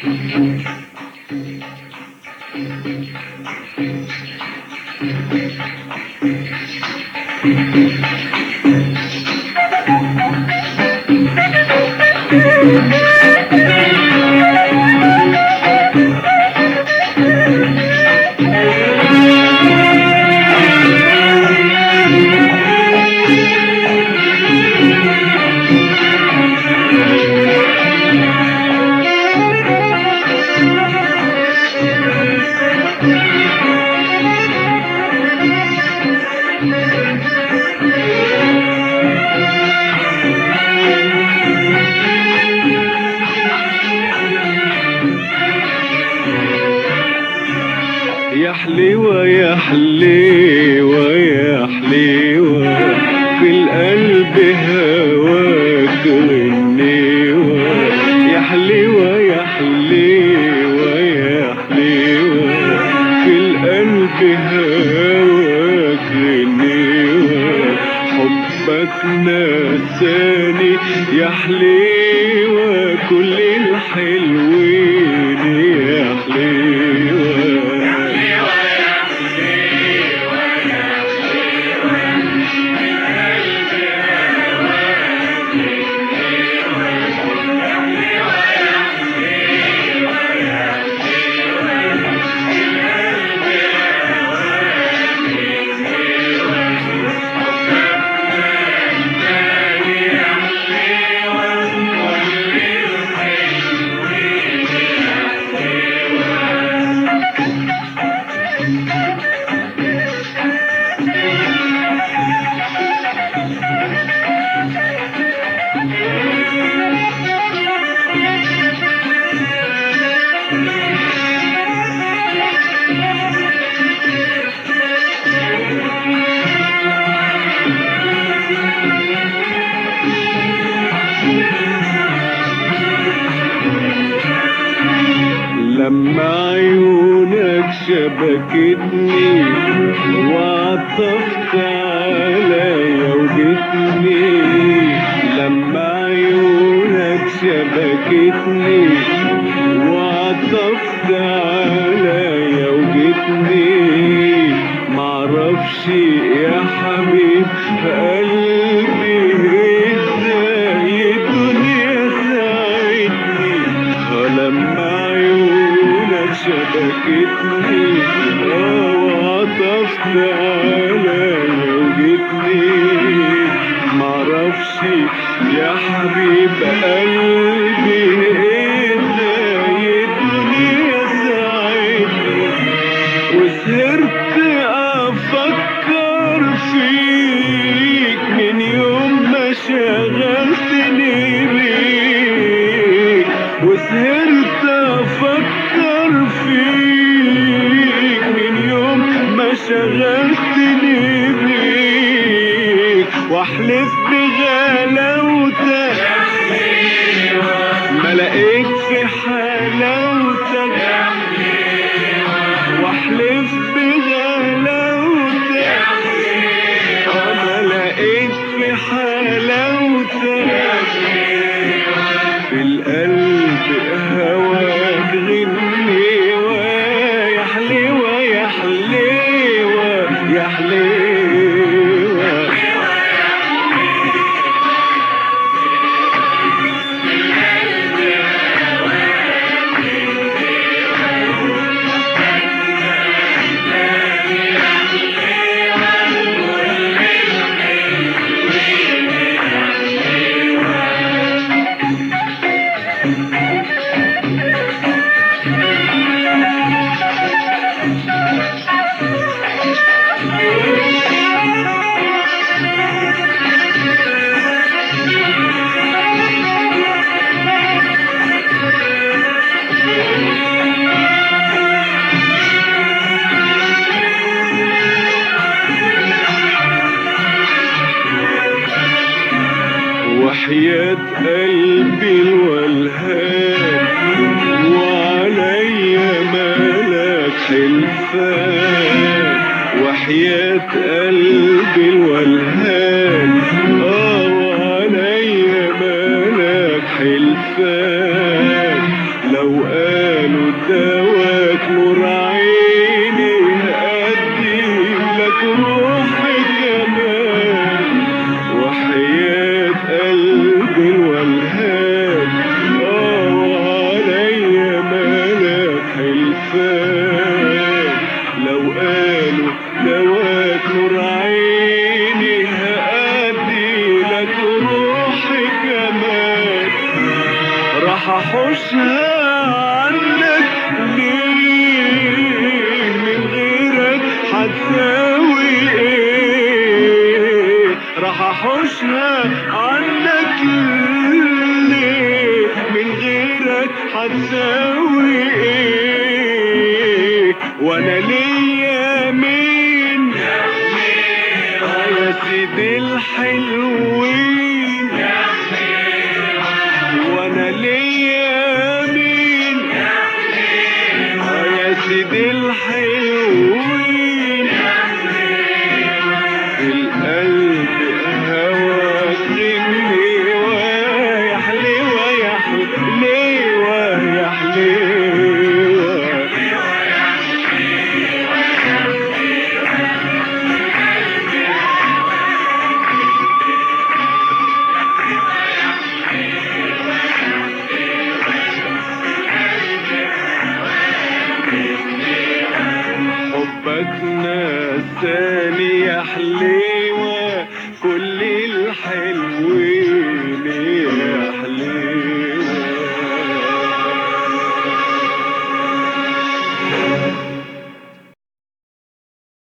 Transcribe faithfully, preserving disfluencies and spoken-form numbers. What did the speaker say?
يا حليوة يا حليوة يا حليوة في القلب هواك غنيوة. يا حليوة يا حليوة يا حليوة في القلب هواك غنيوة. حبك نساني يا حليوة كل الحلوين يا حليوة. لما عيونك شبكتني وعطفت عليا وجتني. لما عيونك شبكتني وعطفت عليا وجتني. معرفش يا حبيب قلبي ازاي الدنيا ساعدني. لما شبكتني وعطفت عليا وجتني. معرفش يا حبيب قلبي ازاي الدنيا ساعدني. وسهرت افكر فيك من يوم ما شغلتني بيك. وسهرت افكر فيك من يوم ما شغلتني بيك. واحلف بغلاوتك ما لقيت في حلاوتك. واحلف بغلاوتك ما لقيت في حلاوتك. في القلب هواك غنيوة. يا حليوة يا حليوة يا حليوة. وحياة قلبي الولهان وعليا مالك حلفان. وحياة قلبي الولهان اه وعليا مالك حلفان. لو دواك نور عيني أدي لك روحي كمان وحياة قلبي الولهان اه وعليا ملاك حلفان لو قالوا دواك نور عيني هأدي لك روحي كمان راح احوشها عنك ليه من غيرك هتساوي ايه راح احوشها عنك ليه من غيرك هتساوي ايه وانا ليا مين يا سيدي الحلوين وانا ليا مين يا سيدي الحلوين القلب هواك غني ويحلي ويحلي ويحلي حبك نساني يا حليل